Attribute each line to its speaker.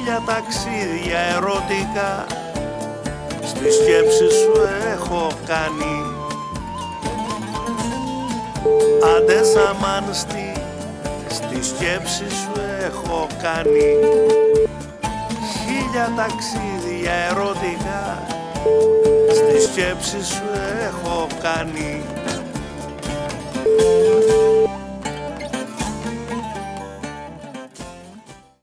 Speaker 1: Χίλια ταξίδια ερωτικά στη σκέψη σου έχω κάνει. Άντε σαμάνστη, στη σκέψη σου έχω κάνει. Χίλια ταξίδια ερωτικά στη σκέψη σου έχω κάνει.